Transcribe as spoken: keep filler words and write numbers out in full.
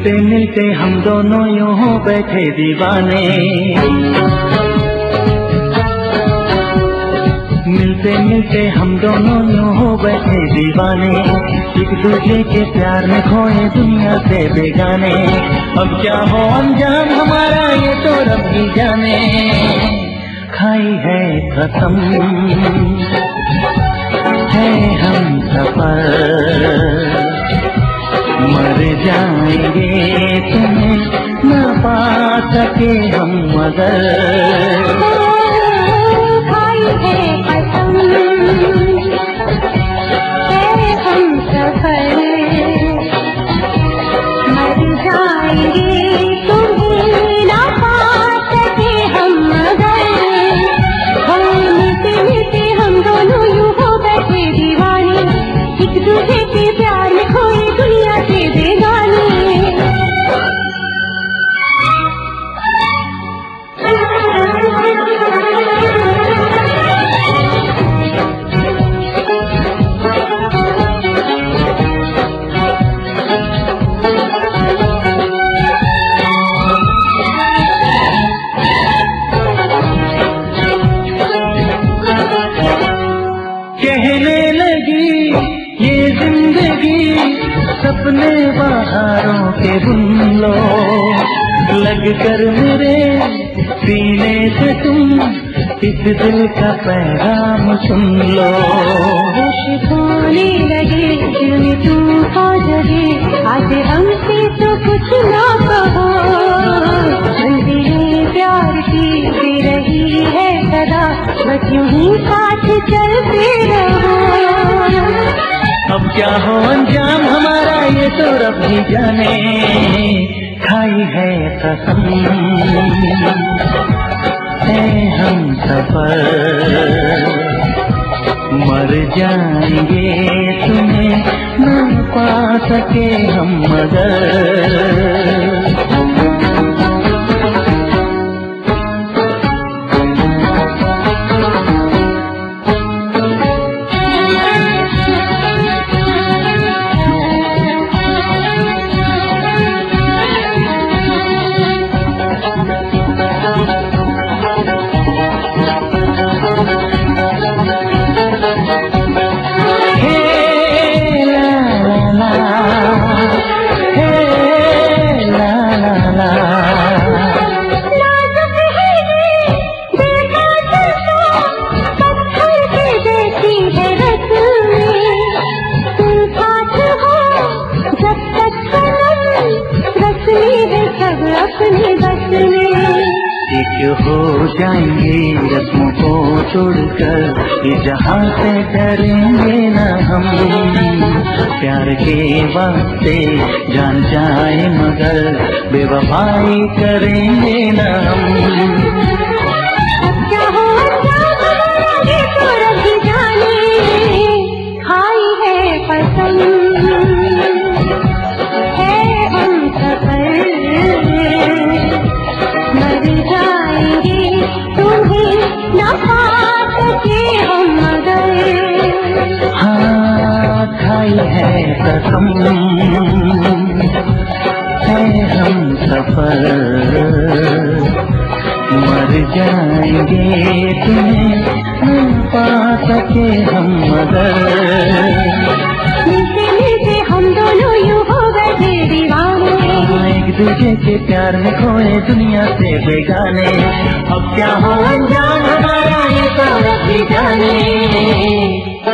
मिलते मिलते हम दोनों यूं हो बैठे दीवाने, मिलते मिलते हम दोनों यूं हो बैठे दीवाने, एक दूसरे के प्यार में खोए दुनिया से बेगाने। अब क्या हो अंजाम हमारा ये तो रब ही जाने, खाई है कसम है हम सफर, मर जाएंगे तुम्हें न पा सके हम मगर। खाई है कसम है हम सफर, मर जाएंगे तुम्हें न पा सके हम मगर। हम मिलते मिलते हम दोनों यूं हो बैठे दीवाने, एक दूसरे के प्यार में खोए दुनिया से बेगाने। कहने लगी ये जिंदगी सपने बहारों के बुन लो, लग कर मेरे सीने से तुम इस दिल का पैगाम सुन लो। होश खोने लगे दिल में तुम खो जगे, आज हमसे तो कुछ ना कहो। मंजिलें प्यार की दे रही है सदा, बस यूं ही साथ चलते रहो। अब क्या हो अंजाम हमारा ये तो रब ही जाने, खाई है कसम है हम सफर, मर जाएंगे तुम्हें न पा सके हम मगर। एक हो जाएंगे रस्मों को छोड़कर, ये जहाँ से डरेंगे न हम, प्यार के वास्ते जान जाए मगर बेवफाई करेंगे न हम। क्या हो ये तो रब जाने, खाई है कसम है हम सफर, मर जाएंगे तुम्हें न पा सके हम मगर। हाँ खाई है कसम है हम सफर, मर जाएंगे तुम्हें न पा सके हम मगर। मिलते मिलते हम दोनों यूं हो बैठे दीवाने, एक दूसरे के प्यार में खोए दुनिया से बेगाने। अब क्या हो अंजाम हमारा ये तो रब ही जाने।